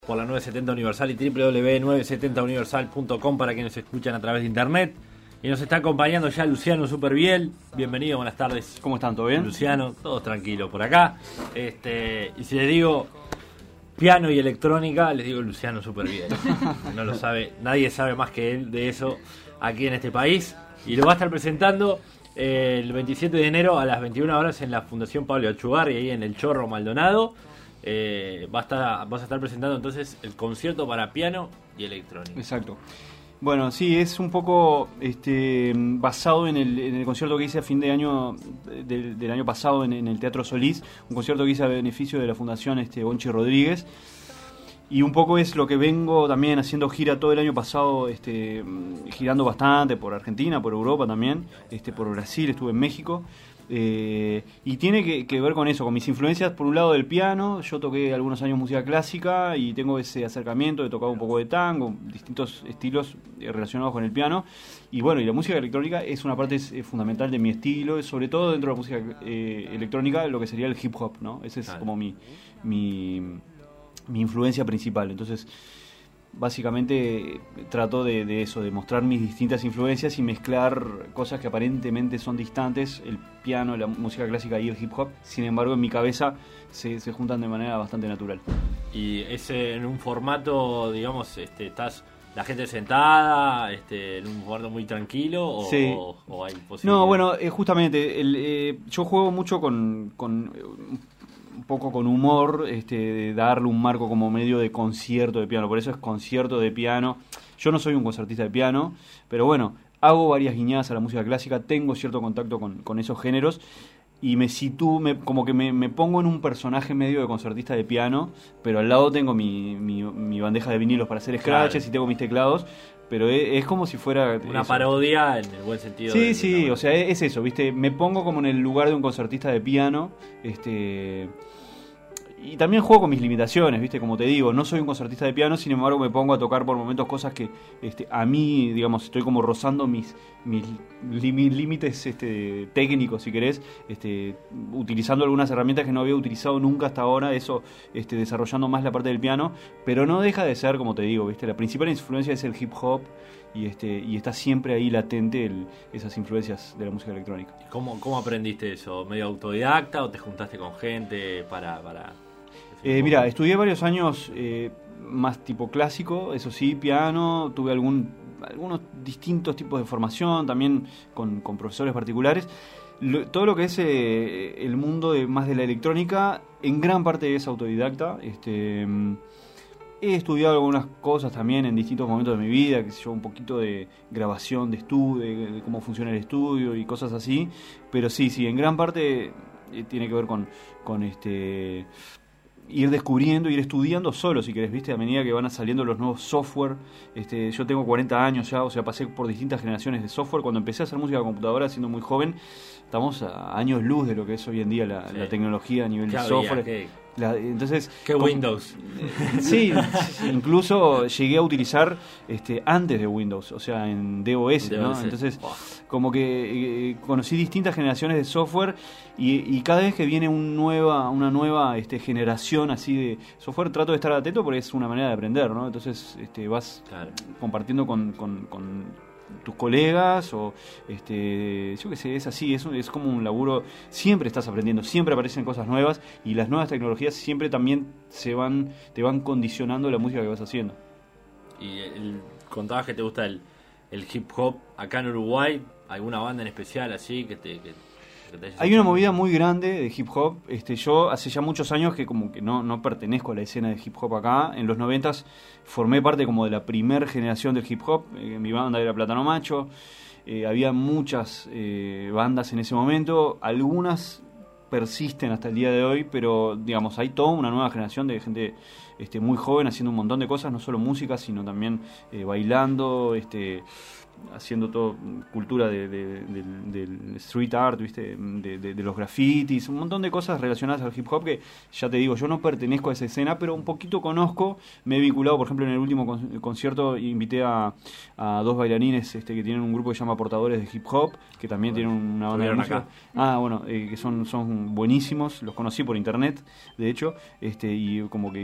Por la 970 Universal y www.970universal.com para quienes escuchan a través de internet. Y nos está acompañando ya Luciano Superviel. Bienvenido, buenas tardes. ¿Cómo están? ¿Todo bien? Luciano, todos tranquilos por acá. Y si les digo piano y electrónica, les digo Luciano Superviel. No lo sabe, nadie sabe más que él de eso aquí en este país. Y lo va a estar presentando el 27 de enero a las 21 horas en la Fundación Pablo Achugarri, ahí en el Chorro Maldonado. Vas a estar presentando entonces el concierto para piano y electrónica. Exacto. Bueno, sí, es un poco basado en el concierto que hice a fin de año del año pasado en el Teatro Solís, un concierto que hice a beneficio de la Fundación Bonchi Rodríguez. Y un poco es lo que vengo también haciendo gira todo el año pasado, girando bastante por Argentina, por Europa también, por Brasil, estuve en México. Y tiene que ver con eso, con mis influencias por un lado del piano. Yo toqué algunos años música clásica y tengo ese acercamiento, he tocado un poco de tango, distintos estilos relacionados con el piano. Y bueno, y la música electrónica es una parte fundamental de mi estilo, sobre todo dentro de la música electrónica, lo que sería el hip hop, ¿no? Ese es como mi influencia principal. Entonces, básicamente trato de eso, de mostrar mis distintas influencias y mezclar cosas que aparentemente son distantes, el piano, la música clásica y el hip hop. Sin embargo, en mi cabeza se juntan de manera bastante natural. Y ese en un formato, digamos, estás la gente sentada, en un formato muy tranquilo, o, sí. o hay posibilidades. No, bueno, justamente yo juego mucho con un poco con humor, de darle un marco como medio de concierto de piano. Por eso es concierto de piano. Yo no soy un concertista de piano, pero bueno, hago varias guiñadas a la música clásica, tengo cierto contacto con esos géneros y me sitúo, como que me pongo en un personaje medio de concertista de piano, pero al lado tengo mi bandeja de vinilos para hacer scratches, claro, y tengo mis teclados. Pero es como si fuera una eso. Parodia en el buen sentido. Sí, o sea, es eso, ¿viste? Me pongo como en el lugar de un concertista de piano, y también juego con mis limitaciones, ¿viste? Como te digo, no soy un concertista de piano, sin embargo me pongo a tocar por momentos cosas que a mí, digamos, estoy como rozando mis límites técnicos, si querés, utilizando algunas herramientas que no había utilizado nunca hasta ahora, eso desarrollando más la parte del piano, pero no deja de ser, como te digo, ¿viste? La principal influencia es el hip hop y está siempre ahí latente esas influencias de la música electrónica. ¿Cómo aprendiste eso? ¿Medio autodidacta o te juntaste con gente para mira, estudié varios años más tipo clásico, eso sí, piano, tuve algunos distintos tipos de formación, también con profesores particulares. Todo lo que es el mundo más de la electrónica, en gran parte es autodidacta. He estudiado algunas cosas también en distintos momentos de mi vida, que sé yo, un poquito de grabación de estudio, de cómo funciona el estudio y cosas así, pero sí, en gran parte tiene que ver con ir descubriendo, ir estudiando solo, si querés, ¿viste? A medida que van saliendo los nuevos software. Yo tengo 40 años ya, o sea, pasé por distintas generaciones de software. Cuando empecé a hacer música de computadora siendo muy joven, estamos a años luz de lo que es hoy en día la tecnología a nivel de software. Entonces, ¿qué Windows? Sí, incluso llegué a utilizar antes de Windows, o sea, en DOS, ¿no? Entonces, como que conocí distintas generaciones de software y cada vez que viene una nueva generación así de software, trato de estar atento porque es una manera de aprender, ¿no? Entonces, vas compartiendo con tus colegas o yo qué sé, es así, es como un laburo, siempre estás aprendiendo, siempre aparecen cosas nuevas y las nuevas tecnologías siempre también te van condicionando la música que vas haciendo. Y contabas que te gusta el hip hop acá en Uruguay, ¿alguna banda en especial así que te hay una movida muy grande de hip hop. Yo hace ya muchos años que como que no pertenezco a la escena de hip hop acá. En los 90s formé parte como de la primer generación del hip hop. Mi banda era Plátano Macho. Había muchas bandas en ese momento. Algunas persisten hasta el día de hoy, pero digamos hay toda una nueva generación de gente muy joven haciendo un montón de cosas, no solo música, sino también bailando, haciendo todo cultura del street art, ¿viste? De los grafitis, un montón de cosas relacionadas al hip hop que, ya te digo, yo no pertenezco a esa escena, pero un poquito conozco, me he vinculado, por ejemplo, en el último concierto invité a dos bailarines que tienen un grupo que se llama Portadores de Hip Hop, que también tienen una banda de música. Que son buenísimos, los conocí por internet, de hecho, y como que hicimos buena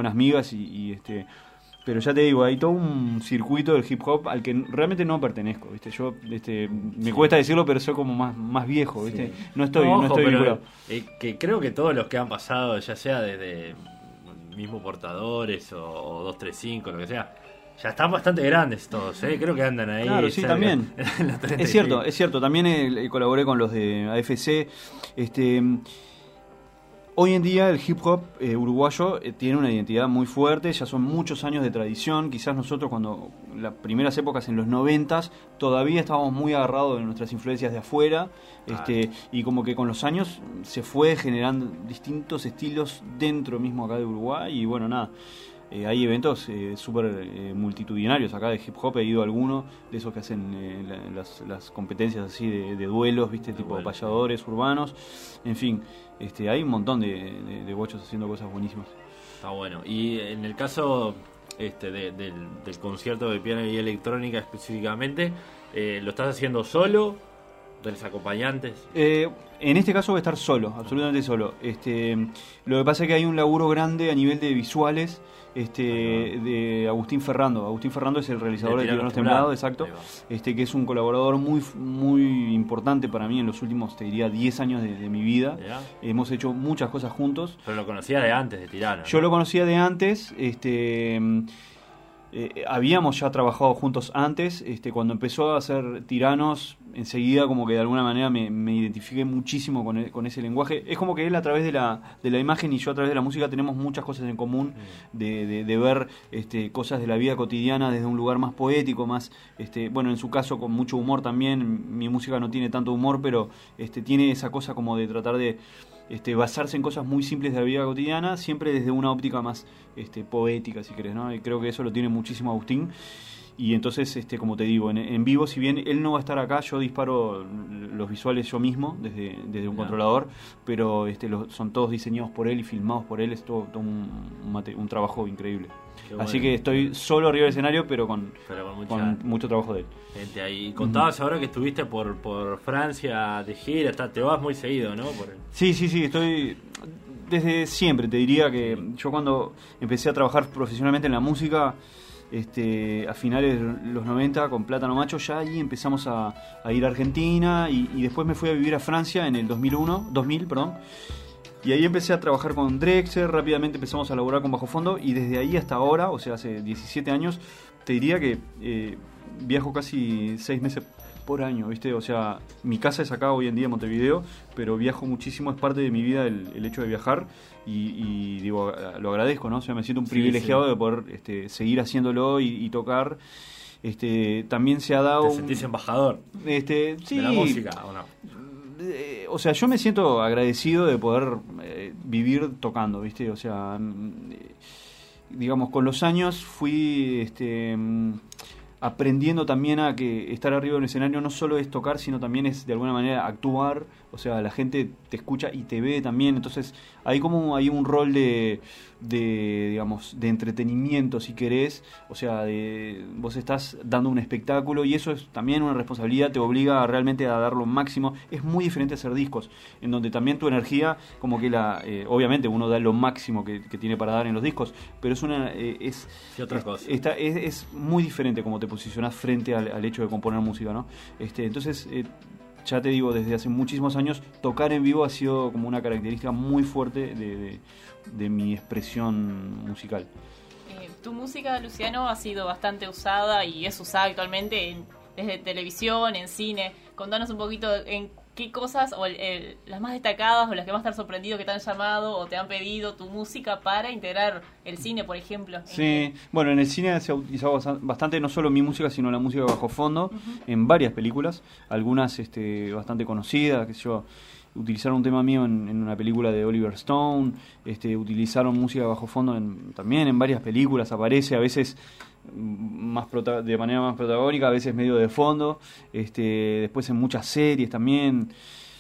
las migas pero ya te digo, hay todo un circuito del hip hop al que realmente no pertenezco, ¿viste? Yo me cuesta decirlo, pero soy como más viejo, ¿viste? Sí. No estoy vinculado. Que creo que todos los que han pasado, ya sea desde mismo Portadores o 235, lo que sea, ya están bastante grandes todos, ¿eh? Creo que andan ahí. Claro, sí, también. Es cierto. También colaboré con los de AFC. Hoy en día el hip hop uruguayo tiene una identidad muy fuerte, ya son muchos años de tradición. Quizás nosotros cuando las primeras épocas en los 90s todavía estábamos muy agarrados de nuestras influencias de afuera, y como que con los años se fue generando distintos estilos dentro mismo acá de Uruguay y bueno, nada. Hay eventos súper multitudinarios acá de hip hop, he ido a alguno de esos que hacen las competencias así de duelos, ¿viste? Tipo payadores urbanos, en fin, hay un montón de bochos haciendo cosas buenísimas. Está bueno. Y en el caso del concierto de piano y electrónica específicamente, ¿lo estás haciendo solo? ¿Tenés acompañantes? En este caso voy a estar solo, absolutamente solo. Lo que pasa es que hay un laburo grande a nivel de visuales de Agustín Ferrando. Agustín Ferrando es el realizador de Tiranos Temblados, exacto, que es un colaborador muy importante para mí en los últimos, te diría, 10 años de mi vida. ¿Ya? Hemos hecho muchas cosas juntos. Pero lo conocía de antes de Tiranos. Yo lo conocía de antes, habíamos ya trabajado juntos antes. Cuando empezó a hacer Tiranos, enseguida como que de alguna manera me identifiqué muchísimo con ese lenguaje. Es como que él a través de la imagen y yo a través de la música tenemos muchas cosas en común, de ver cosas de la vida cotidiana desde un lugar más poético, más bueno, en su caso con mucho humor también. Mi música no tiene tanto humor, pero tiene esa cosa como de tratar de basarse en cosas muy simples de la vida cotidiana, siempre desde una óptica más poética, si querés, ¿no? Y creo que eso lo tiene muchísimo Agustín. Y entonces, como te digo, en vivo, si bien él no va a estar acá, yo disparo los visuales yo mismo desde un controlador, pero son todos diseñados por él y filmados por él. Es todo un trabajo increíble. Bueno. Así que estoy solo arriba del escenario, pero con mucho trabajo de él. Gente ahí. Contabas ahora que estuviste por Francia de gira, te vas muy seguido, ¿no? Sí, estoy desde siempre. Te diría que yo cuando empecé a trabajar profesionalmente en la música, a finales de los 90 con Plátano Macho, ya ahí empezamos a ir a Argentina y después me fui a vivir a Francia en el 2000, y ahí empecé a trabajar con Drexler. Rápidamente empezamos a laburar con Bajo Fondo y desde ahí hasta ahora, o sea, hace 17 años, te diría que viajo casi 6 meses por año, ¿viste? O sea, mi casa es acá hoy en día en Montevideo, pero viajo muchísimo, es parte de mi vida el hecho de viajar y digo, lo agradezco, ¿no? O sea, me siento un privilegiado de poder seguir haciéndolo y tocar. También se ha dado... ¿Te sentís embajador de la música o no? O sea, yo me siento agradecido de poder vivir tocando, ¿viste? O sea, digamos, con los años fui aprendiendo también a que estar arriba del escenario no solo es tocar, sino también es de alguna manera actuar. O sea, la gente te escucha y te ve también. Entonces hay un rol digamos, de entretenimiento, si querés. O sea, vos estás dando un espectáculo y eso es también una responsabilidad, te obliga realmente a dar lo máximo. Es muy diferente hacer discos, en donde también tu energía, como que obviamente uno da lo máximo que tiene para dar en los discos, pero es otra cosa. Es muy diferente como te posicionás frente al hecho de componer música, ¿no? Entonces, ya te digo, desde hace muchísimos años, tocar en vivo ha sido como una característica muy fuerte de mi expresión musical. Tu música, Luciano, ha sido bastante usada y es usada actualmente desde televisión, en cine. Contanos un poquito en qué cosas, o las más destacadas o las que más te han sorprendido, que te han llamado o te han pedido tu música para integrar el cine, por ejemplo. Sí, bueno, en el cine se ha utilizado bastante, no solo mi música, sino la música de Bajo Fondo, en varias películas, algunas bastante conocidas, que yo... Utilizaron un tema mío en una película de Oliver Stone, utilizaron música de Bajo Fondo también en varias películas, aparece a veces de manera más protagónica, a veces medio de fondo, después en muchas series también,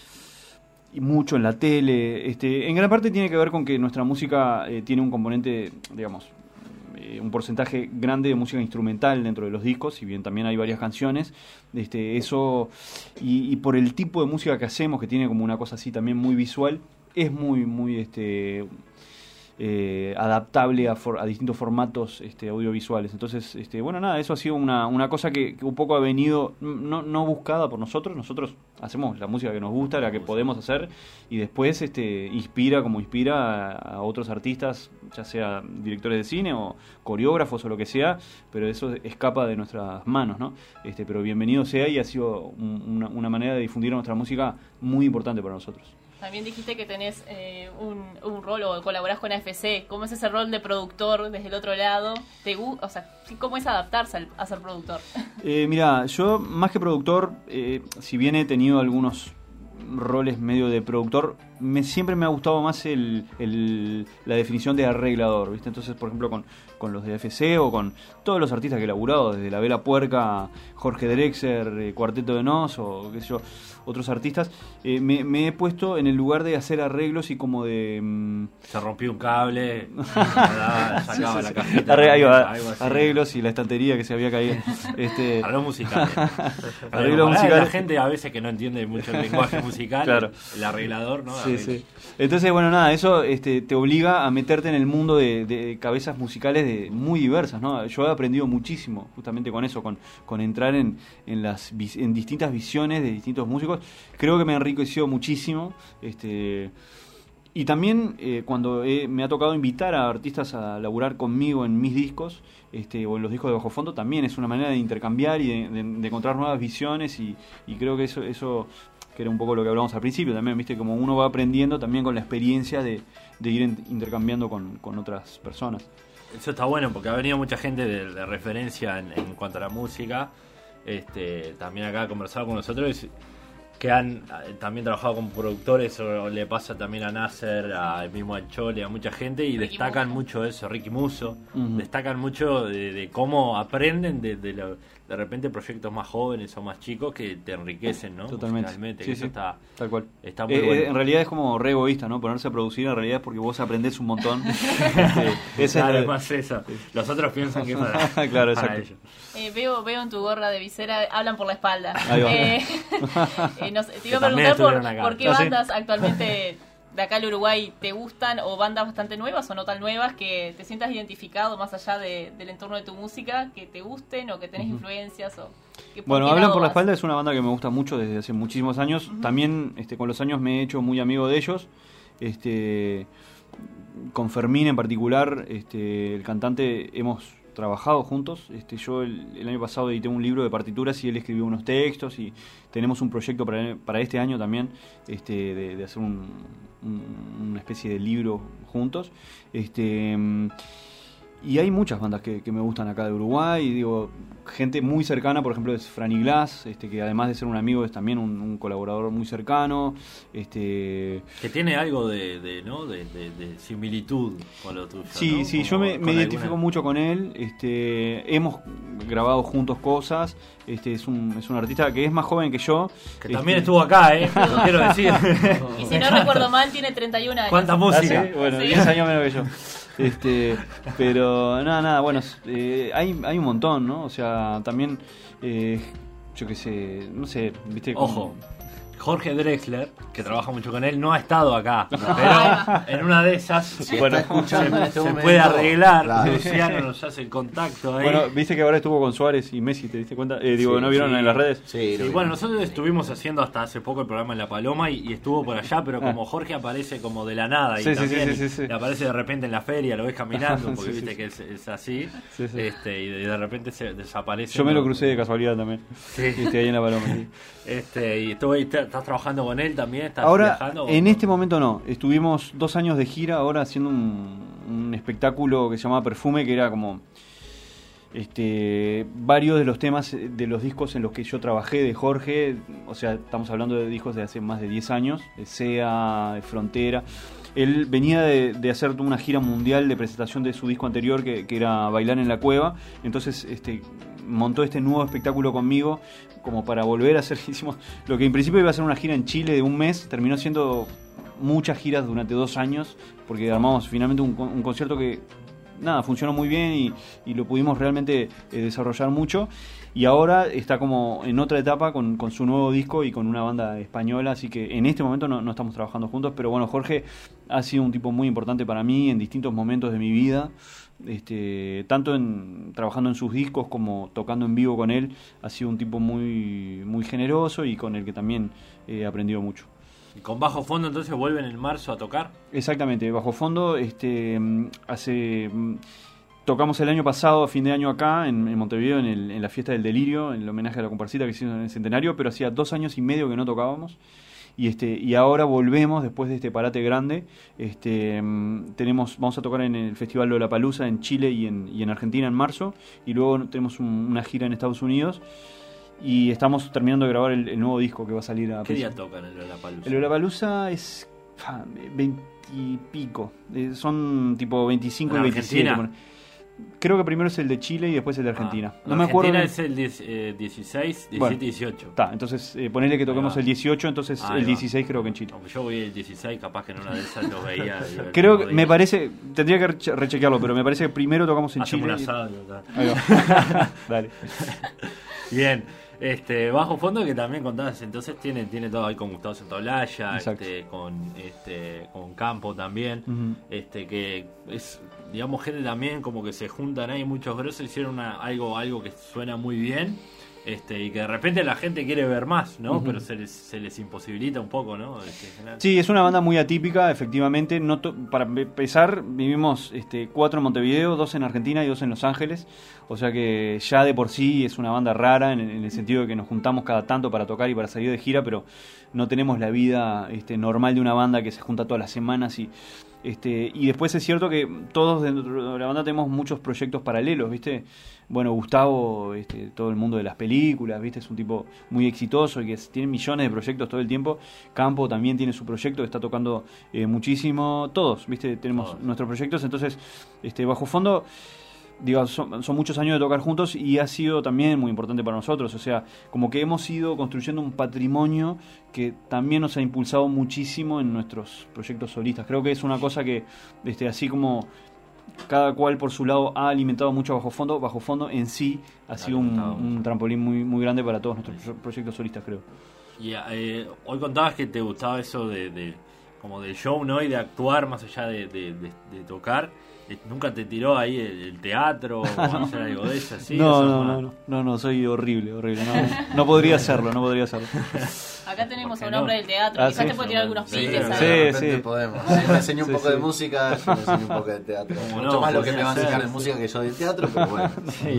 y mucho en la tele. En gran parte tiene que ver con que nuestra música tiene un componente, digamos, un porcentaje grande de música instrumental dentro de los discos, si bien también hay varias canciones. Eso y por el tipo de música que hacemos, que tiene como una cosa así también muy visual, es muy adaptable a distintos formatos audiovisuales. Entonces, bueno, nada, eso ha sido una cosa que un poco ha venido no buscada por nosotros. Nosotros hacemos la música que nos gusta, la que podemos hacer, y después inspira a otros artistas, ya sea directores de cine o coreógrafos o lo que sea, pero eso escapa de nuestras manos, ¿no? Pero bienvenido sea, y ha sido una manera de difundir nuestra música muy importante para nosotros. También dijiste que tenés un rol o colaborás con AFC. ¿Cómo es ese rol de productor desde el otro lado? O sea, ¿cómo es adaptarse a ser productor? Mira, yo más que productor, si bien he tenido algunos roles medio de productor, siempre me ha gustado más la definición de arreglador, ¿viste? Entonces, por ejemplo, con los de AFC o con todos los artistas que he laburado, desde La Vela Puerca, Jorge Drexler, Cuarteto de Nos o qué sé yo, otros artistas, me he puesto en el lugar de hacer arreglos y como de... Se rompió un cable, sacaba la cajita. Arreglos y la estantería que se había caído. Arreglos musicales. Arreglos musicales. La gente a veces que no entiende mucho el lenguaje musical, claro. El arreglador, ¿no? Sí. Entonces, bueno, nada, eso te obliga a meterte en el mundo de cabezas musicales muy diversas, ¿no? Yo he aprendido muchísimo justamente con eso, con entrar en distintas visiones de distintos músicos. Creo que me ha enriquecido muchísimo. Y también cuando me ha tocado invitar a artistas a laburar conmigo en mis discos, o en los discos de Bajo Fondo, también es una manera de intercambiar y de encontrar nuevas visiones, y creo que eso que era un poco lo que hablábamos al principio también, viste, como uno va aprendiendo también con la experiencia de ir intercambiando con otras personas. Eso está bueno, porque ha venido mucha gente de referencia en cuanto a la música, también acá ha conversado con nosotros, que han también trabajado con productores, o le pasa también a Nasser, al mismo Anchole, a mucha gente, y Ricky destacan mucho eso, Ricky Musso, destacan mucho de cómo aprenden de repente proyectos más jóvenes o más chicos que te enriquecen, ¿no? Totalmente. Sí, eso está, tal cual. Está muy bueno. En realidad es como re egoísta, ¿no? Ponerse a producir en realidad es porque vos aprendés un montón. Claro, es más eso. Los otros piensan que es para, claro, para exacto. Veo en tu gorra de visera, hablan por la espalda. Ahí te iba a preguntar por qué bandas actualmente de acá al Uruguay te gustan, o bandas bastante nuevas o no tan nuevas que te sientas identificado más allá del entorno de tu música, que te gusten o que tenés influencias o que bueno, Hablan por la espalda es una banda que me gusta mucho desde hace muchísimos años. También con los años me he hecho muy amigo de ellos. Con Fermín en particular, el cantante, hemos trabajado juntos. Yo el año pasado edité un libro de partituras y él escribió unos textos, y tenemos un proyecto para este año también, de hacer una especie de libro juntos. Y hay muchas bandas que me gustan acá de Uruguay, y digo, gente muy cercana, por ejemplo, es Franny Glass, que además de ser un amigo es también un colaborador muy cercano. Que tiene algo de similitud con lo tuyo. Sí, ¿no? Yo me identifico mucho con él. Hemos grabado juntos cosas. Es un artista que es más joven que yo. Que también estuvo acá, lo quiero decir. Y si no recuerdo mal, tiene 31 años. ¿Cuánta música? ¿Sí? Bueno, 10 años menos que yo. Pero nada, bueno, hay un montón, ¿no? O sea, también, yo qué sé, no sé, viste. Ojo, Jorge Drexler, que trabaja mucho con él, no ha estado acá, pero en una de esas se puede arreglar. Claro. Luciano nos hace el contacto ahí. Bueno, viste que ahora estuvo con Suárez y Messi, ¿te diste cuenta? ¿No vieron en las redes? Sí, bueno, nosotros estuvimos haciendo hasta hace poco el programa en La Paloma y estuvo por allá, pero como Jorge aparece como de la nada, y también le aparece de repente en la feria, lo ves caminando, porque viste que es así, y de repente se desaparece. Yo me lo crucé de casualidad también, ahí en La Paloma. Y estuve ahí. ¿Estás trabajando con él también? ¿Estás ahora, viajando? En este momento no. Estuvimos 2 años de gira ahora haciendo un espectáculo que se llamaba Perfume, que era como varios de los temas de los discos en los que yo trabajé de Jorge. O sea, estamos hablando de discos de hace más de 10 años, de SEA, de Frontera. Él venía de hacer una gira mundial de presentación de su disco anterior, que era Bailar en la Cueva. Entonces montó este nuevo espectáculo conmigo como para volver a hacer. Hicimos lo que en principio iba a ser una gira en Chile de un mes, terminó siendo muchas giras durante 2 años, porque armamos finalmente un concierto que nada, funcionó muy bien y lo pudimos realmente desarrollar mucho. Y ahora está como en otra etapa con su nuevo disco y con una banda española, así que en este momento no estamos trabajando juntos, pero bueno, Jorge ha sido un tipo muy importante para mí en distintos momentos de mi vida, tanto trabajando en sus discos como tocando en vivo con él. Ha sido un tipo muy, muy generoso y con el que también he aprendido mucho. ¿Y con Bajo Fondo entonces vuelven en marzo a tocar? Exactamente, Bajo Fondo tocamos el año pasado, a fin de año acá, en Montevideo, en la fiesta del Delirio, en el homenaje a la comparsita que hicimos en el centenario, pero hacía 2 años y medio que no tocábamos. Y ahora volvemos después de este parate grande. Vamos a tocar en el Festival Lollapalooza en Chile y en Argentina en marzo, y luego tenemos una gira en Estados Unidos. Y estamos terminando de grabar el nuevo disco que va a salir a... ¿Qué día tocan el Lollapalooza? El Lollapalooza es 20 y pico. Son tipo 25 y 27. Argentina? Creo que primero es el de Chile y después el de Argentina. No me acuerdo. Argentina es el 16, 17 y 18. Está, entonces ponele que toquemos el 18, entonces el 16 creo que en Chile. Aunque yo voy el 16, capaz que en una de esas lo veía. Creo que me parece, tendría que rechequearlo, pero me parece que primero tocamos en Chile. Un asado, Dale. Bien. Bajo Fondo, que también contabas, entonces tiene todo ahí con Gustavo Santaolalla, con Campo también, que es, digamos, gente también como que se juntan ahí, muchos grosos, hicieron algo que suena muy bien, y que de repente la gente quiere ver más, ¿no? Pero se les imposibilita un poco, ¿no? Sí, es una banda muy atípica, efectivamente. Para empezar, vivimos 4 en Montevideo, 2 en Argentina y 2 en Los Ángeles. O sea que ya de por sí es una banda rara en el sentido de que nos juntamos cada tanto para tocar y para salir de gira, pero no tenemos la vida normal de una banda que se junta todas las semanas y después es cierto que todos dentro de la banda tenemos muchos proyectos paralelos, ¿viste? Bueno, Gustavo, todo el mundo de las películas, ¿viste? Es un tipo muy exitoso y que tiene millones de proyectos todo el tiempo. Campo también tiene su proyecto, está tocando muchísimo. Todos, ¿viste? Tenemos nuestros proyectos, entonces Bajo Fondo, digo, son muchos años de tocar juntos y ha sido también muy importante para nosotros. O sea, como que hemos ido construyendo un patrimonio que también nos ha impulsado muchísimo en nuestros proyectos solistas. Creo que es una cosa que, así como cada cual por su lado ha alimentado mucho Bajo Fondo en sí ha sido un trampolín muy, muy grande para todos nuestros proyectos solistas, creo. Y hoy contabas que te gustaba eso como del show, ¿no? Y de actuar más allá de tocar. ¿Nunca te tiró ahí el teatro o hacer algo de eso? ¿Sí? No, soy horrible. No podría hacerlo. Acá tenemos a un hombre del teatro, quizás te puede tirar algunos piques. Sí, podemos. Si me enseño un poco de música, yo me enseño un poco de teatro. Mucho más lo que me va a enseñar de música que yo del teatro, pero bueno.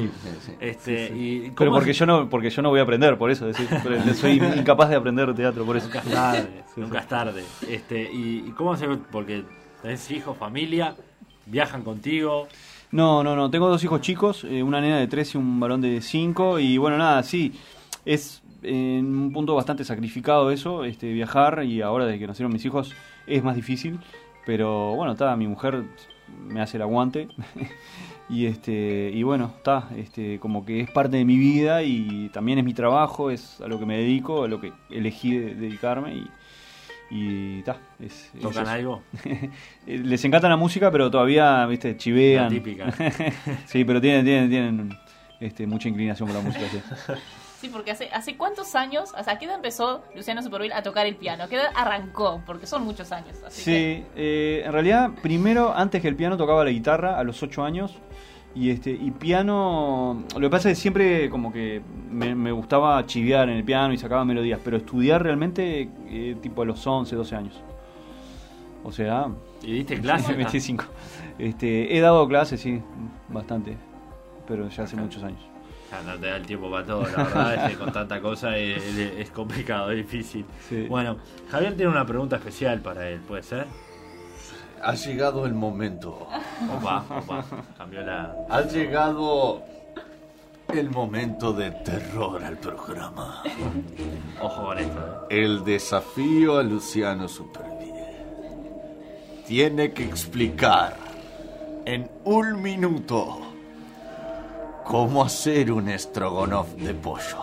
Pero porque yo no voy a aprender, por eso. Soy incapaz de aprender teatro, por eso. Nunca es tarde. ¿Y cómo hacer? Porque tenés hijos, familia, viajan contigo. No, tengo 2 hijos chicos, una nena de 3 y un varón de 5, y bueno, nada, sí, es en un punto bastante sacrificado eso, viajar, y ahora desde que nacieron mis hijos es más difícil, pero bueno, mi mujer me hace el aguante, y bueno, como que es parte de mi vida, y también es mi trabajo, es a lo que me dedico, a lo que elegí dedicarme, y ¿Tocan algo? Les encanta la música, pero todavía, ¿viste? Chivean. La típica. Sí, pero tienen mucha inclinación por la música. Sí, porque hace cuántos años, ¿a qué edad empezó Luciano Supervielle a tocar el piano? ¿A qué edad arrancó? Porque son muchos años. Sí, en realidad, primero, antes que el piano, tocaba la guitarra a los 8 años. Y piano, lo que pasa es que siempre como que me gustaba chivear en el piano y sacaba melodías, pero estudiar realmente tipo a los 11, 12 años. O sea... ¿Y diste clases? 25. He dado clases, sí, bastante, pero ya hace muchos años. No te da el tiempo para todo, la verdad es que con tanta cosa es complicado, es difícil. Sí. Bueno, Javier tiene una pregunta especial para él, ¿puede ser? Ha llegado el momento. Opa, cambió la... Ha llegado el momento de terror al programa. Ojo con esto, El desafío a Luciano Supervielle. Tiene que explicar en 1 minuto cómo hacer un estrogonoff de pollo.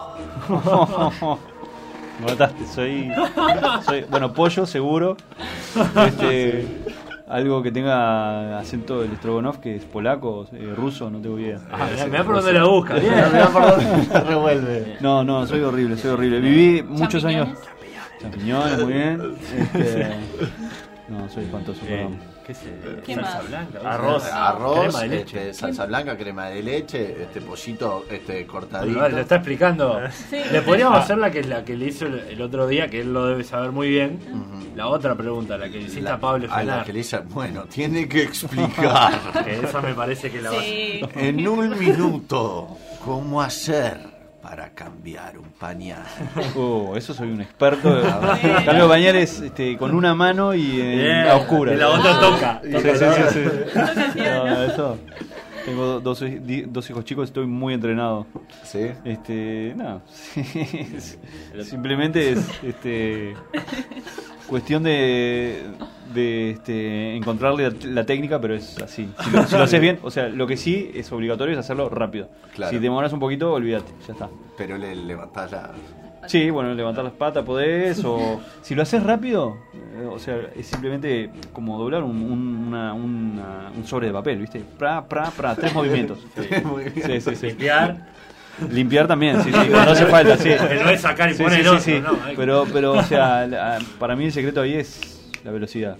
Me mataste, soy bueno, pollo seguro. algo que tenga acento del Stroganov, que es polaco, ruso, no tengo idea. Mirá por dónde lo busca. Mirá por dónde se revuelve. No, soy horrible. Viví muchos años. Champiñones, muy bien. No, soy espantoso, perdón. ¿Qué salsa más? blanca, Arroz, crema de leche. salsa blanca, crema de leche, pollito cortadito. Lo está explicando. Sí. Le podríamos hacer la que le hizo el otro día, que él lo debe saber muy bien. La otra pregunta, la que le hiciste a Pablo A la Fenar. que le hice, bueno, tiene que explicar Que esa me parece que la va Sí. en un minuto cómo hacer para cambiar un pañal. Eso soy un experto. Cambio pañales con una mano y a oscuras. Y la otra toca. Sí. Toca. No, eso. Tengo dos hijos chicos, estoy muy entrenado. ¿Sí? No. Simplemente es cuestión de encontrarle la técnica, pero es así. Si lo haces bien, o sea, lo que sí es obligatorio es hacerlo rápido. Claro. Si te demoras un poquito, olvídate, ya está. Pero le levantás la... Sí, bueno, levantar las patas podés, o si lo haces rápido, o sea, es simplemente como doblar un sobre de papel, ¿viste? 3 movimientos. Sí. Limpiar también, sí, no hace falta, sí. Que no es sacar y poner el otro, sí. ¿no? Pero, o sea, para mí el secreto ahí es la velocidad.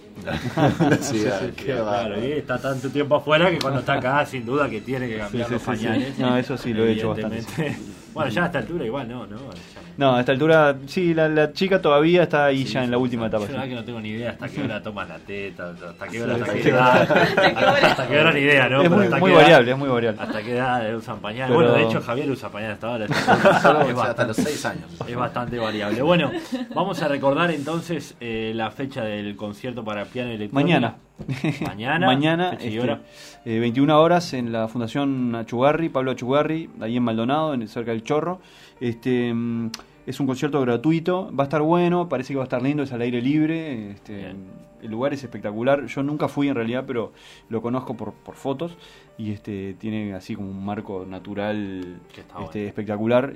Claro, y está tanto tiempo afuera que cuando está acá, sin duda que tiene que cambiar los pañales. No, eso sí lo he hecho bastante. Bueno, ya a esta altura igual no. No, a esta altura, sí, la chica todavía está ahí ya en la última etapa. Yo la verdad que no tengo ni idea hasta qué hora toman la teta, hasta qué hora, hora. hasta qué hora ni idea, ¿no? Es muy variable, es muy variable. Hasta qué edad usan pañales. Pero... Bueno, de hecho Javier usa pañales hasta ahora. Hasta los 6 años. Es bastante variable. Bueno, vamos a recordar entonces la fecha del concierto para piano electrónico. Mañana, fecha y hora. 21 horas en la Fundación Achugarri, Pablo Achugarri, ahí en Maldonado, cerca del Chorro. Es un concierto gratuito, va a estar bueno, parece que va a estar lindo, es al aire libre. El lugar es espectacular. Yo nunca fui en realidad, pero lo conozco por fotos. Y tiene así como un marco natural espectacular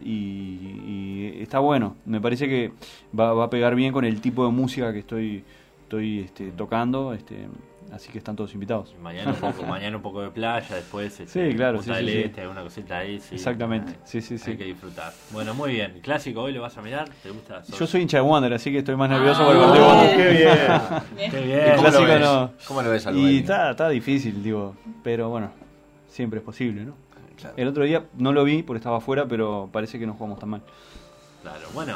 y está bueno. Me parece que va a pegar bien con el tipo de música que estoy tocando. Así que están todos invitados. Mañana un poco de playa, después sí, claro, Punta del Este, alguna cosita ahí. Sí, exactamente, sí. Hay que disfrutar. Bueno, muy bien. ¿Clásico hoy lo vas a mirar? ¿Te gusta? Yo soy hincha de Wander, así que estoy más nervioso por el partido de Wander. ¡Qué bien! Clásico no. ¿Cómo lo ves al Y está difícil, digo, pero bueno, siempre es posible, ¿no? Claro. El otro día no lo vi porque estaba afuera, pero parece que no jugamos tan mal. Claro, bueno,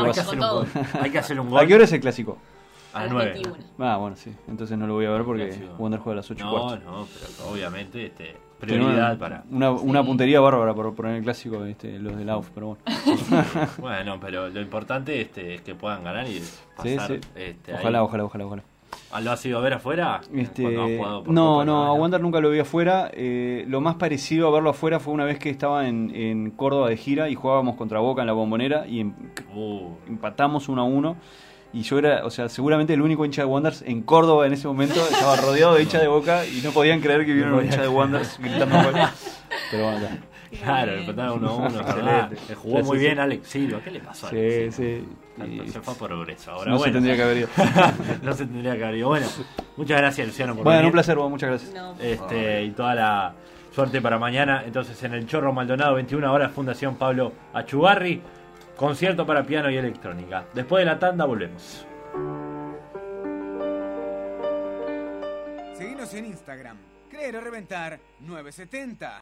hay que hacer un gol. ¿A qué hora es el clásico? A las 21. Bueno, sí. Entonces no lo voy a ver porque Wander juega a las 8:15. No, pero obviamente prioridad para... Una puntería bárbara por poner el clásico los del AUF, pero bueno. Bueno, pero lo importante es que puedan ganar y pasar. Sí. Ojalá. ¿Lo has ido a ver afuera? No, a Wander nunca lo vi afuera. Lo más parecido a verlo afuera fue una vez que estaba en Córdoba de gira y jugábamos contra Boca en la Bombonera y empatamos 1-1. Y yo era, o sea, seguramente el único hincha de Wanderers en Córdoba en ese momento. Estaba rodeado de hinchas de Boca y no podían creer que vieron un hincha de Wanderers gritando gol. Pero bueno, ya. Claro, empataron 1-1, excelente. Jugó muy bien Alex Silva. ¿Qué le pasó a Alex Silva? Se fue a progreso. Ahora, no se tendría que haber ido. No se tendría que haber ido. Bueno, muchas gracias, Luciano, por venir. Un placer, muchas gracias. Y toda la suerte para mañana. Entonces, en el Chorro Maldonado, 21 horas, Fundación Pablo Achugarri. Concierto para piano y electrónica. Después de la tanda volvemos. Seguinos en Instagram. Creer o Reventar 970.